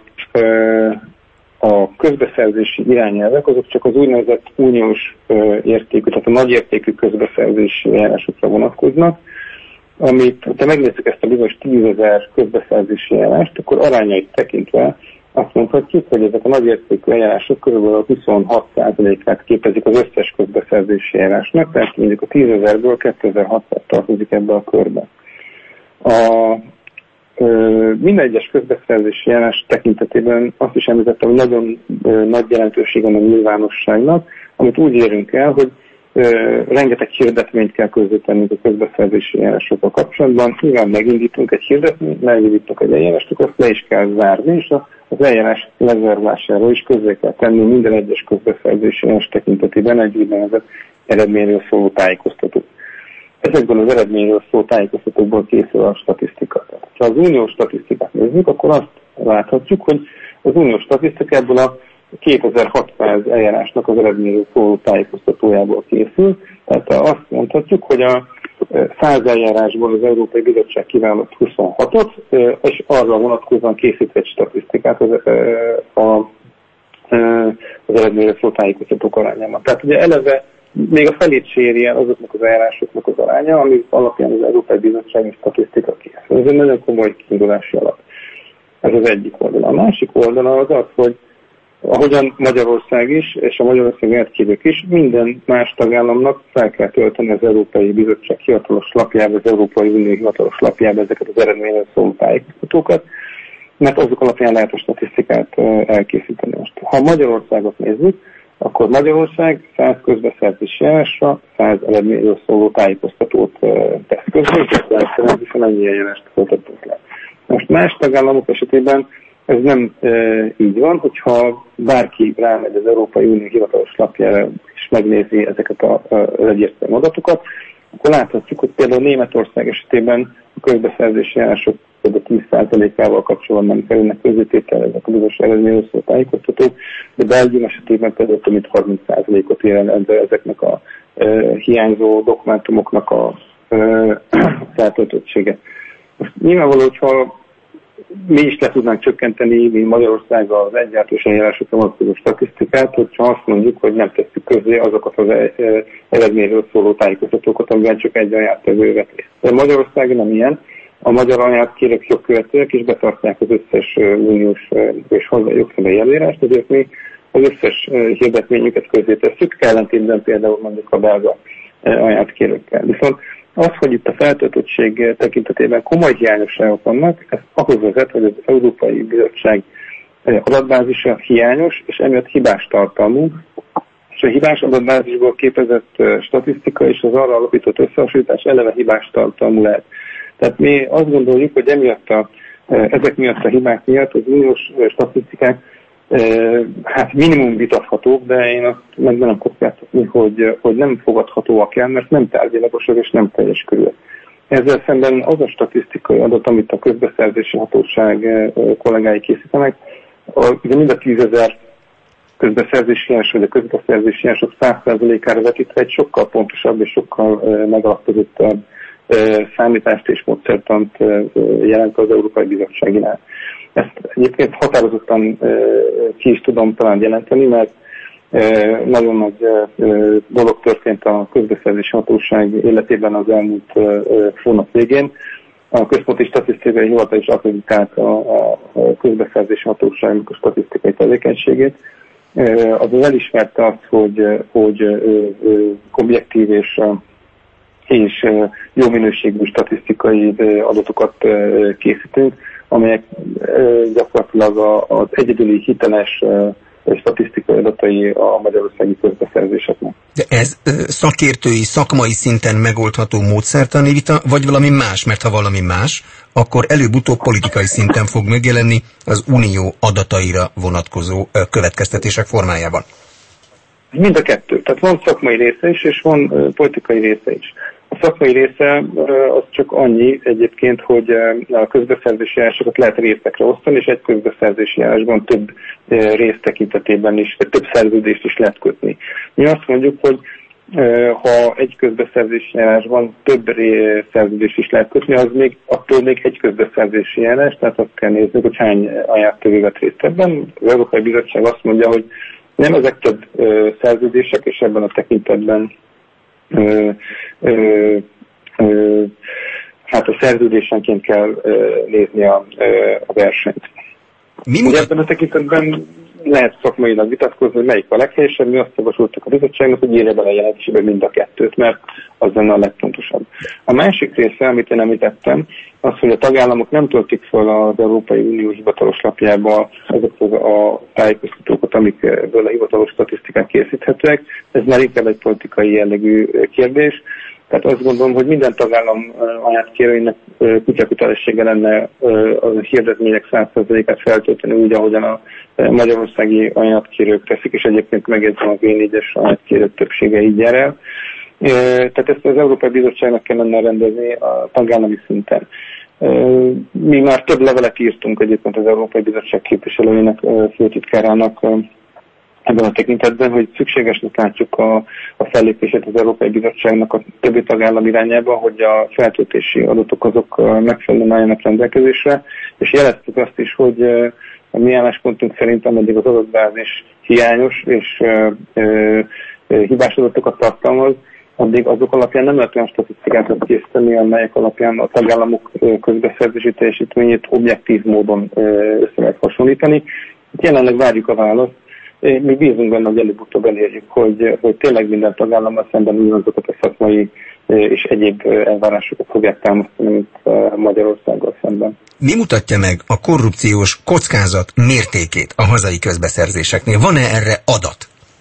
a közbeszerzési irányelvek azok csak az úgynevezett uniós értékű, tehát a nagy értékű közbeszerzési eljárásokra vonatkoznak, amit, ha megnézzük ezt a bizonyos 10 000 közbeszerzési eljárást, akkor arányait tekintve azt mondhatjuk, hogy ezek a nagyértékű eljárások körülbelül 26%-át képezik az összes közbeszerzési eljárásnak, tehát mondjuk a 10 000-ből 2600 tartozik ebbe a körbe. Minden egyes közbeszerzési eljárás tekintetében azt is említettem, hogy nagyon nagy jelentőség van a nyilvánosságnak, amit úgy érünk el, hogy rengeteg hirdetményt kell közzétennünk a közbeszerzési eljárásokkal kapcsolatban. Nyilván megindítunk egy hirdetményt, megindítunk egy eljárást, akkor azt le is kell zárni, és az eljárás lezárlásáról is közzé kell tenni minden egyes közbeszerzési eljárás tekintetében egy úgynevezett eredményről szóló tájékoztatót. Ezekből az eredményről szóló tájékoztatókból készül a statisztika. Ha az uniós statisztikát nézzük, akkor azt láthatjuk, hogy az uniós statisztikából a 2600 eljárásnak az eredményről szóló tájékoztatójából készül. Tehát azt mondhatjuk, hogy a 100 eljárásból az Európai Bizottság kiválaszt 26-ot, és arra vonatkozóan készít egy statisztikát az eredményről szóló tájékoztatók arányában. Tehát ugye eleve még a felét séri el azoknak az eljárásoknak az aránya, ami alapján az Európai Bizottsági statisztika készül. Ez egy nagyon komoly kiindulási alap. Ez az egyik oldala. A másik oldala az az, hogy ahogyan Magyarország is, és a Magyarország értképek is, minden más tagállamnak fel kell tölteni az Európai Bizottság hivatalos lapjába, az Európai Unió hivatalos lapjába ezeket az eredményről szóló tájékoztatókat, mert azok alapján lehet a statisztikát elkészíteni most. Ha Magyarországot nézzük, akkor Magyarország 100 közbeszerzési eljárásra 100 eredményről szóló tájékoztatót tesz közben, és ennyi eljárást folytattunk le. Most más tagállamok esetében ez nem így van, hogyha bárki rámegy az Európai Unió hivatalos lapjára és megnézi ezeket az egyértelmű adatokat, akkor láthatjuk, hogy például Németország esetében a közbeszerzési eljárások kb. 10%-ával kapcsolatban nem kerülnek közvetételre ezek a bizonyos eredményről szóló tájékoztatók, de Belgium esetében például több mint 30%-ot ér el ezeknek a hiányzó dokumentumoknak a feltöltöttsége. Most nyilvánvaló, hogyha mi is le tudnánk csökkenteni, mi Magyarország az egyáltalán eljárásokra vonatkozó statisztikát, hogyha azt mondjuk, hogy nem tesszük közzé azokat az eredményről szóló tájékoztatókat, amiben csak egy ajánlattevő vett részt. De Magyarország nem ilyen. A magyar ajánlatkérők jogkövetőek is betartják az összes uniós és hazai jogszabályi előírást, ezért mi az összes hirdetményüket közzé tesszük, ellentétben például mondjuk a belga ajánlatkérőkkel. Viszont az, hogy itt a feltöltöttség tekintetében komoly hiányosságok vannak, ez ahhoz vezet, hogy az Európai Bizottság adatbázisa hiányos, és emiatt hibás tartalmú, és a hibás adatbázisból képezett statisztika és az arra alapított összehasonlítás eleve hibás tartalmú lehet. Tehát mi azt gondoljuk, hogy ezek miatt a hibák miatt az uniós statisztikák hát minimum vitathatók, de én azt meg nem kockáztatni, hogy nem fogadhatóak el, mert nem tárgyilagosak és nem teljes körül. Ezzel szemben az a statisztikai adat, amit a közbeszerzési hatóság kollégái készítenek, ugye mind a 10 000 közbeszerzési hiányos, vagy a közbeszerzési hiányosok 100%-ára vetítve egy sokkal pontosabb és sokkal megalapozottabb számítást és módszertant jelent az Európai Bizottságinál. Ezt egyébként határozottan ki is tudom talán jelenteni, mert nagyon nagy dolog történt a közbeszerzési hatóság életében az elmúlt hónap végén. A Központi Statisztikai Hivatal is akkreditált a közbeszerzési hatóságnak a statisztikai tevékenységét. Azon elismerte azt, hogy objektív és jó minőségű statisztikai adatokat készítünk, amelyek gyakorlatilag az egyedüli hiteles statisztikai adatai a magyarországi közbeszerzéseknek. De ez szakértői, szakmai szinten megoldható módszertani vita, vagy valami más? Mert ha valami más, akkor előbb-utóbb politikai szinten fog megjelenni az unió adataira vonatkozó következtetések formájában. Mind a kettő. Tehát van szakmai része is, és van politikai része is. A szakmai része az csak annyi egyébként, hogy a közbeszerzési eljárásokat lehet részekre osztani, és egy közbeszerzési eljárásban több rész tekintetében is, több szerződést is lehet kötni. Mi azt mondjuk, hogy ha egy közbeszerzési eljárásban több szerződést is lehet kötni, az még attól még egy közbeszerzési eljárás, tehát azt kell nézni, hogy hány ajánlattevő vett részt ebben. Az Európai Bizottság azt mondja, hogy nem ezek több szerződések, és ebben a tekintetben hát a szerződésenként kell nézni a versenyt. Ugye ebben a tekintetben lehet szakmailag vitatkozni, hogy melyik a leghelyesebb, mi azt javasoltuk a bizottságnak, hogy írja bele a jelentésébe mind a kettőt, mert az lenne a legfontosabb. A másik része, amit én említettem, az, hogy a tagállamok nem töltik fel az Európai Unió hivatalos lapjába azokat a tájékoztatókat, amikből a hivatalos statisztikák készíthetőek. Ez már inkább egy politikai jellegű kérdés. Tehát azt gondolom, hogy minden tagállam ajánlatkérőinek kutyakötelessége lenne a hirdetmények 100%-át feltölteni úgy, ahogyan a magyarországi ajánlatkérők teszik, és egyébként megjegyzem, a V4-es ajánlatkérők többsége így jár el. Tehát ezt az Európai Bizottságnak kellene rendezni a tagállami szinten. Mi már több levelet írtunk egyébként az Európai Bizottság képviselőjének, főtitkárának ebben a tekintetben, hogy szükségesnek látjuk a fellépését az Európai Bizottságnak a többi tagállam irányába, hogy a feltöltési adatok azok megfelelően álljanak rendelkezésre, és jeleztük azt is, hogy a mi álláspontunk szerint, ameddig az adatbázis hiányos és hibás adatokat tartalmaz, addig azok alapján nem lehet olyan statisztikákat készíteni, amelyek alapján a tagállamok közbeszerzési teljesítményét objektív módon össze lehet hasonlítani. Jelenleg várjuk a választ. Mi bízunk benne, hogy előbb-utóbb elérjük, hogy tényleg minden tagállammal szemben ugyanazokat a szakmai és egyéb elvárásokat fogják támasztani, mint Magyarországgal szemben. Mi mutatja meg a korrupciós kockázat mértékét a hazai közbeszerzéseknél? Van-e erre adat?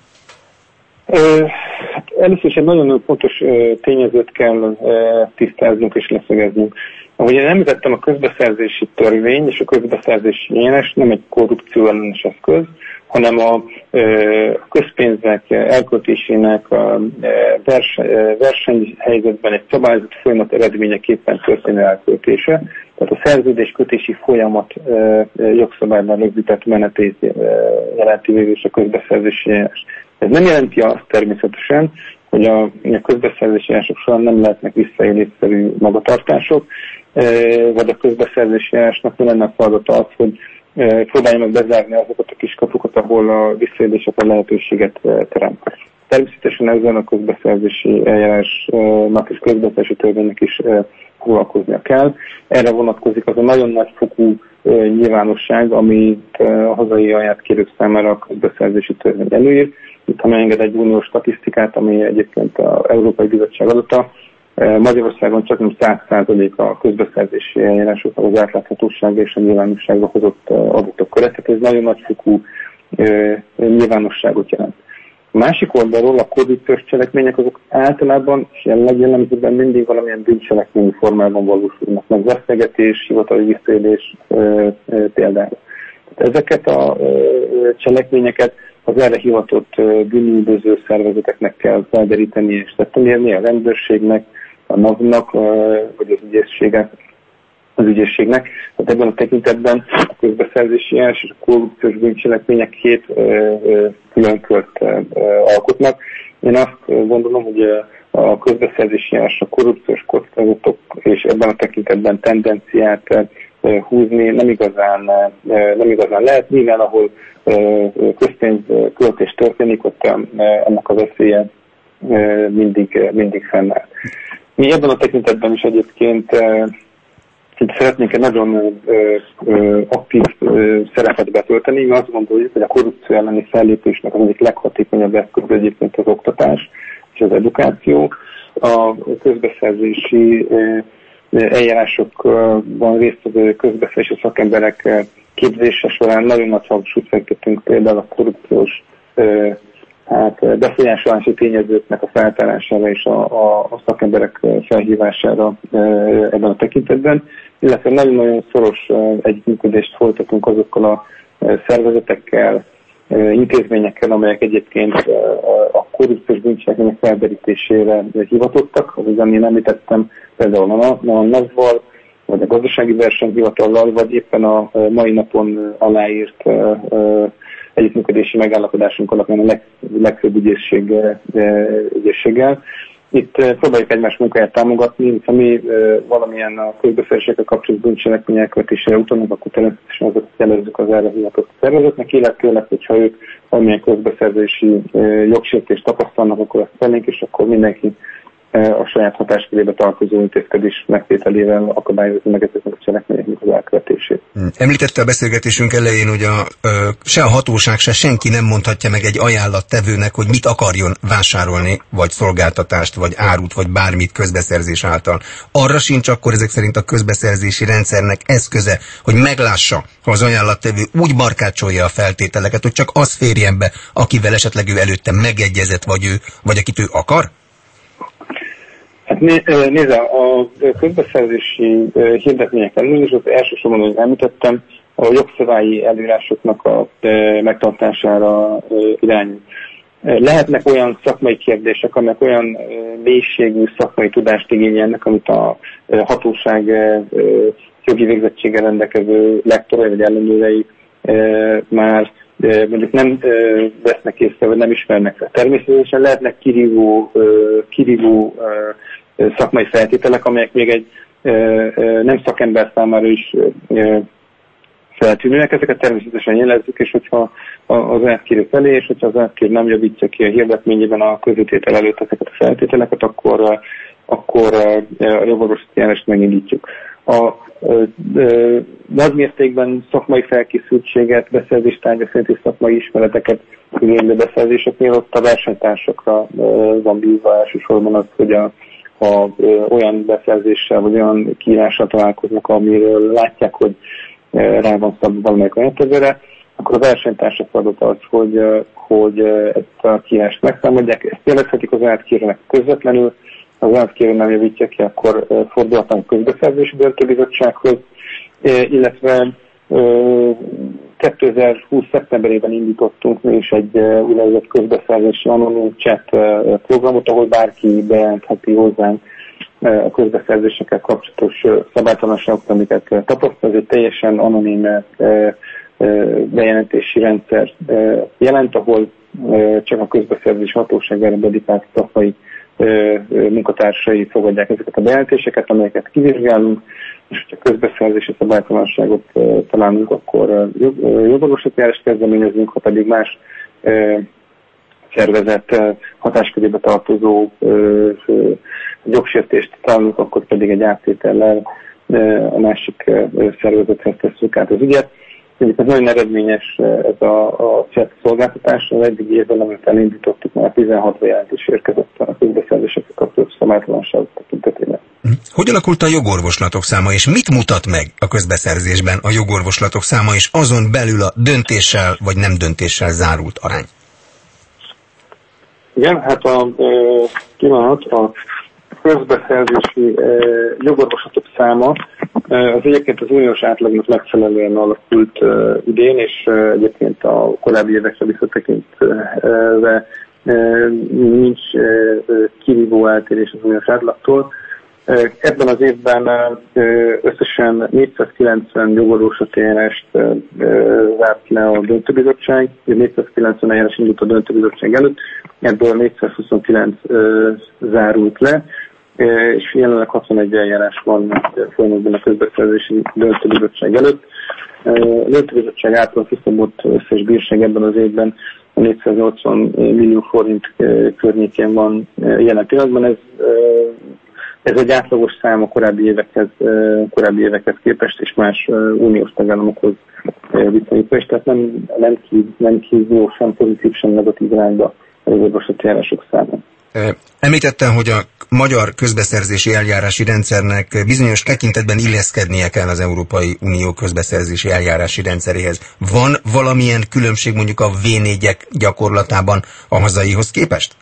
Először is egy nagyon fontos tényezőt kell tisztáznunk és leszögeznünk. Ahogy én említettem, a közbeszerzési törvény és a közbeszerzési eljárás nem egy korrupció ellenes eszköz, hanem a közpénzek elköltésének a versenyhelyzetben egy szabályozott folyamat eredményeképpen történő elköltése. Tehát a szerződéskötési folyamat jogszabályban rögzített menetét jelenti végül a közbeszerzési eljárás. Ez nem jelenti azt természetesen, hogy a közbeszerzési eljárások során nem lehetnek visszaélésszerű magatartások, vagy a közbeszerzési eljárásnak nem lenne a feladata az, hogy próbálja meg bezárni azokat a kiskapukat, ahol a visszaélésekre lehetőséget teremt. Természetesen ezzel a közbeszerzési eljárásnak és közbeszerzési törvénynek is foglalkoznia kell. Erre vonatkozik az a nagyon nagyfokú nyilvánosság, amit a hazai ajánlatkérők számára a közbeszerzési törvény előír. Itt, ha megenged egy uniós statisztikát, ami egyébként az Európai Bizottság adata, Magyarországon csak 100% a közbeszerzési eljárásoknak az átláthatósága és a nyilvánosságra hozott adatok köre. Tehát ez nagyon nagyfokú nyilvánosságot jelent. A másik oldalról a korrupciós cselekmények azok általában és jellemzőben mindig valamilyen bűncselekményi formában valósulnak, meg vesztegetés, hivatali visszaélés például. Ezeket a cselekményeket az erre hivatott bűnüldöző szervezeteknek kell felderíteni és tetten érni, a rendőrségnek, a NAV-nak, vagy az ügyészségnek. Tehát ebben a tekintetben a közbeszerzési eljárás és a korrupciós bűncselekmények két külön kört alkotnak. Én azt gondolom, hogy a közbeszerzési eljárás, a korrupciós kockázatok és ebben a tekintetben tendenciát húzni nem igazán lehet. Minden, ahol közpénz költés történik, ott ennek a veszélye mindig fennáll. Mi ebben a tekintetben is egyébként szeretnénk egy nagyon aktív szerepet betölteni. Mi azt gondoljuk, hogy a korrupció elleni fellépésnek az egyik leghatékonyabb eszköz egyébként az oktatás és az edukáció. A közbeszerzési eljárásokban résztvevő közbeszerzési szakemberek képzése során nagyon nagy hangsúlyt fektettünk például a korrupciós befolyásolási tényezőknek a feltárására és a szakemberek felhívására ebben a tekintetben, illetve nagyon-nagyon szoros együttműködést folytatunk azokkal a szervezetekkel, intézményekkel, amelyek egyébként a korrupciós bűncselekmények felderítésére hivatottak. Az én említettem például a NAV-val, vagy a gazdasági versenyhivatallal, vagy éppen a mai napon aláírt együttműködési megállapodásunk alapján a legfőbb ügyészséggel. Itt próbáljuk egymás munkáját támogatni, hiszen mi valamilyen a közbeszerzésekkel kapcsolatos bűncselekmény elkövetésére utalunk, akkor természetesen azokat jelezzük az erre hivatott szervezetnek, illetőleg, hogyha ők valamilyen közbeszerzési jogsértést tapasztalnak, akkor azt tennénk, és akkor mindenki a saját hatáskörébe tartozó intézkedés megtételével akadályozni meg ezeknek a cselekményeknek az elkövetését. Említette a beszélgetésünk elején, hogy se a hatóság, se senki nem mondhatja meg egy ajánlattevőnek, hogy mit akarjon vásárolni, vagy szolgáltatást, vagy árut, vagy bármit közbeszerzés által. Arra sincs akkor ezek szerint a közbeszerzési rendszernek eszköze, hogy meglássa, ha az ajánlattevő úgy barkácsolja a feltételeket, hogy csak az férjen be, akivel esetleg ő előtte megegyezett, vagy akit ő akar? Hát nézze, a közbeszerzési hirdetmények ellenőrzés az elsősorban, ahogy említettem, a jogszabályi előírásoknak a megtartására irányul. Lehetnek olyan szakmai kérdések, amelyek olyan mélységű szakmai tudást igényelnek, amit a hatóság jogi végzettséggel rendelkező lektorai vagy ellenőrei már mondjuk nem vesznek észre, vagy nem ismernek fel. Természetesen lehetnek kirívó szakmai feltételek, amelyek még egy nem szakember számára is feltűnőek. Ezeket természetesen jelezzük, és hogyha az átkérő felé, és hogyha az átkérő nem javítja ki a hirdetményében a közvetítétel előtt ezeket a feltételeket, akkor a jogorvoslati eljárást megindítjuk. A nagy mértékben szakmai felkészültséget, beszerzéstárgya szerinti szakmai ismereteket igénylő beszerzéseknél ott a versenytársakra van bízva elsősorban az, hogy ha olyan beszerzéssel vagy olyan kiírással találkoznak, amiről látják, hogy rá van szabva valamelyik ajánlattevőre, akkor a versenytársak feladata az, hogy ezt a kiírást megszámadják. Ezt jelezhetik az átkérőnek közvetlenül, ha az átkérő nem javítja ki, akkor fordulhatnak a közbeszerzési döntőbizottsághoz, illetve 2020. szeptemberében indítottunk mi is egy úgynevezett közbeszerzési anonim chat programot, ahol bárki bejelentheti hozzánk a közbeszerzésekkel kapcsolatos szabálytalanságokat, amiket tapasztal. Ez egy teljesen anonim bejelentési rendszer jelent, ahol csak a közbeszerzés hatóságára dedikált szakmai munkatársai fogadják ezeket a bejelentéseket, amelyeket kivizsgálunk, és hogyha közbeszerzési szabálytalanságot találunk, akkor jogorvoslati eljárást kezdeményezünk, ha pedig más szervezet hatáskörébe tartozó jogsértést találunk, akkor pedig egy áttétellel a másik szervezethez tesszük át az ügyet. Egyébként nagyon eredményes ez a chat szolgáltatás, az eddig évben, amit elindítottuk, már 16 bejelentés érkezett a közbeszerzésekkel kapcsolatos szabálytalanságok tekintetében. Hogy alakult a jogorvoslatok száma, és mit mutat meg a közbeszerzésben a jogorvoslatok száma, és azon belül a döntéssel vagy nem döntéssel zárult arány? Igen, hát a közbeszerzési jogorvoslatok száma az egyébként az uniós átlagnak megfelelően alakult idén, és egyébként a korábbi évekre visszatekintve nincs kirívó eltérés az uniós átlagtól. Ebben az évben összesen 490 jogorvoslati eljárást zárt le a döntőbizottság, 490 eljárás indult a döntőbizottság előtt, ebből 429 zárult le, és jelenleg 61 eljárás van folyamatban a közbeszerzési döntőbizottság előtt. A döntőbizottság által kiszabott összes bírság ebben az évben 480 millió forint környékén van jelen pillanatban. Ez egy átlagos szám a korábbi évekhez képest, és más uniós tagállamokhoz viszonyítva, és tehát nem kívül sem pozitív, sem negatív irányba a jogorvoslati eljárások száma. Említettem, hogy a magyar közbeszerzési eljárási rendszernek bizonyos tekintetben illeszkednie kell az Európai Unió közbeszerzési eljárási rendszeréhez. Van valamilyen különbség mondjuk a V4-ek gyakorlatában a hazaihoz képest?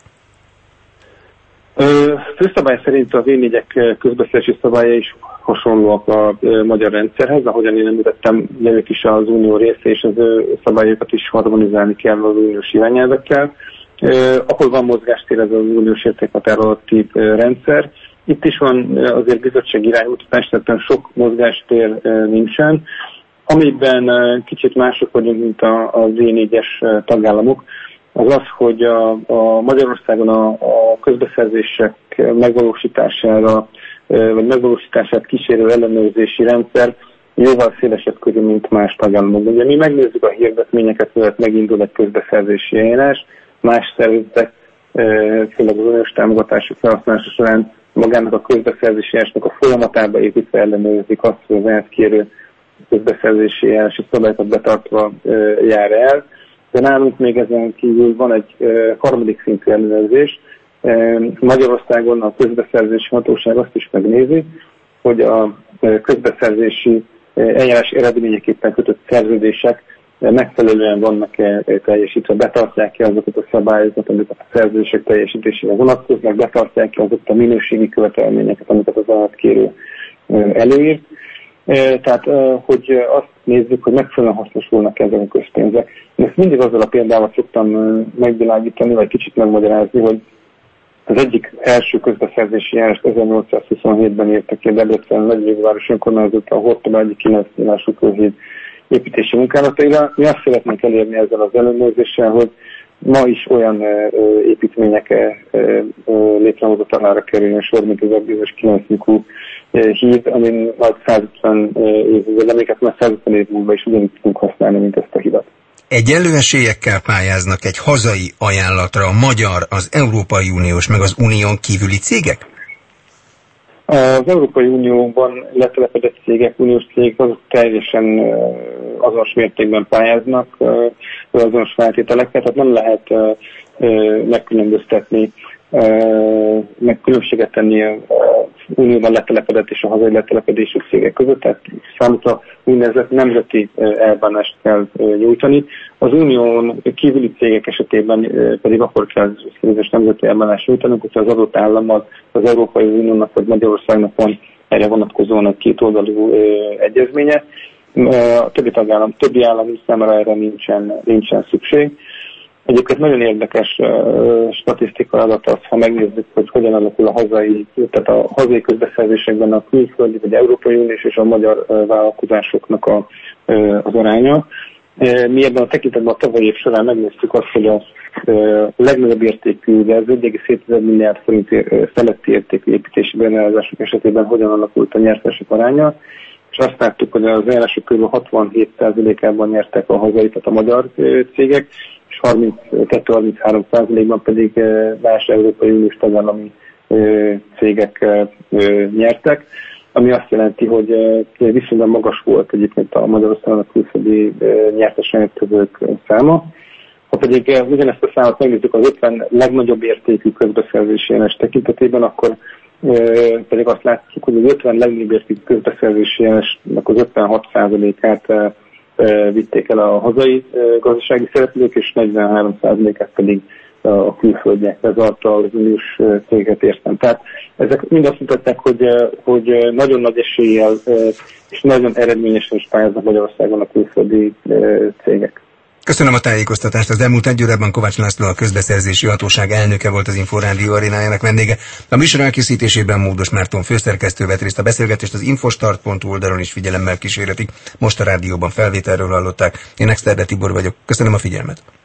Főszabály szerint a V4-ek közbeszerzési szabályai is hasonlóak a magyar rendszerhez, ahogyan én említettem, ők is az unió része, és az ő szabályokat is harmonizálni kell az uniós irányelvekkel. Ahol van mozgástér, ez az uniós értékhatár alatti rendszer. Itt is van azért bizottság iránymutatás, tehát sok mozgástér nincsen. Amiben kicsit mások vagyunk, mint a V4-es tagállamok, az az, hogy a Magyarországon a közbeszerzések megvalósítására, vagy megvalósítását kísérő ellenőrzési rendszer jóval szélesebb körül, mint más tagállamokban. Ugye mi megnézzük a hirdetményeket, mert megindul egy közbeszerzési eljárás, más szervezetek, főleg az uniós támogatások felhasználása során magának a közbeszerzési eljárásnak a folyamatába építve ellenőrzik azt, hogy az elkérő közbeszerzési eljárási szabályokat betartva jár el. De nálunk még ezen kívül van egy harmadik szintű ellenőrzés. Magyarországon a közbeszerzési hatóság azt is megnézi, hogy a közbeszerzési eljárás eredményeképpen kötött szerződések megfelelően vannak-e teljesítve, betartják-e azokat a szabályokat, amiket a szerződések teljesítésére vonatkoznak, betartják-e azokat a minőségi követelményeket, amiket az adatkérő előírt. Tehát, hogy azt nézzük, hogy megfelelően hasznosulnak ezek a közpénzek. Én ezt mindig azzal a példával szoktam megvilágítani, vagy kicsit megmagyarázni, hogy az egyik első közbeszerzési eljárást 1827-ben írtak ki a Debrecen nagyvégváros önkormányzata a Hortobágyi 9 nyilású kőhíd építési munkálataira. Mi azt szeretnénk elérni ezzel az ellenőrzéssel, hogy ma is olyan építmények létrehozatalára kerüljön sor, mint az a bizonyos 9 nyilású híd, amin majd 150 év, vagy amiket már 150 év múlva is ugyanúgy tudunk használni, mint ezt a hidat. Egyenlő esélyekkel pályáznak egy hazai ajánlatra a magyar, az Európai Uniós, meg az unión kívüli cégek? Az Európai Unióban letelepedett cégek, uniós cégek, azok teljesen azonos mértékben pályáznak, azonos feltételeket, tehát nem lehet megkülönböztetni, meg különbséget tenni az unióban letelepedett és a hazai letelepedésű cégek között, tehát számukra úgynevezett nemzeti elbánást kell nyújtani. Az unión kívüli cégek esetében pedig akkor kell bizonyos nemzeti elbánást nyújtanunk, hogyha az adott állammal, az Európai Uniónak vagy Magyarországnak van erre vonatkozóan egy kétoldalú egyezménye. A többi állam számára erre nincsen szükség. Egyébként nagyon érdekes statisztikai adat az, ha megnézzük, hogy hogyan alakul a hazai közbeszerzésekben a külföldi vagy Európai Uniós és a magyar vállalkozásoknak az aránya. Mi ebben a tekintetben a tavalyi év során megnéztük azt, hogy a legnagyobb értékű, de az 1,7 milliárd forint feletti értékű építési beruházások esetében hogyan alakult a nyertesek aránya, és azt láttuk, hogy az ajánlások kb. 67%-ában nyertek a hazai, tehát a magyar cégek, és 32-33%-ban pedig más Európai Uniós tagállami cégek nyertek, ami azt jelenti, hogy viszonylag magas volt egyébként a Magyarországon a külföldi nyertes ajánlattevők száma. Ha pedig ugyanezt a számot megnézzük az 50 legnagyobb értékű közbeszerzési ajánlás tekintetében, akkor pedig azt látjuk, hogy az 50 legnagyobb értékű közbeszerzési ajánlásnak az 56%-át vitték el a hazai gazdasági szereplők, és 43%-át pedig a külföldiek, ez az uniós céget értem. Tehát ezek mind azt mutatják, hogy nagyon nagy eséllyel és nagyon eredményesen is pályáznak Magyarországon a külföldi cégek. Köszönöm a tájékoztatást. Az elmúlt egy órában Kovács László, a Közbeszerzési Hatóság elnöke volt az Inforádió arénájának vendége. A műsor elkészítésében Módos Márton főszerkesztő vett részt, a beszélgetést az infostart.hu oldalon is figyelemmel kísérhetik. Most a rádióban felvételről hallották. Én Exterde Tibor vagyok. Köszönöm a figyelmet.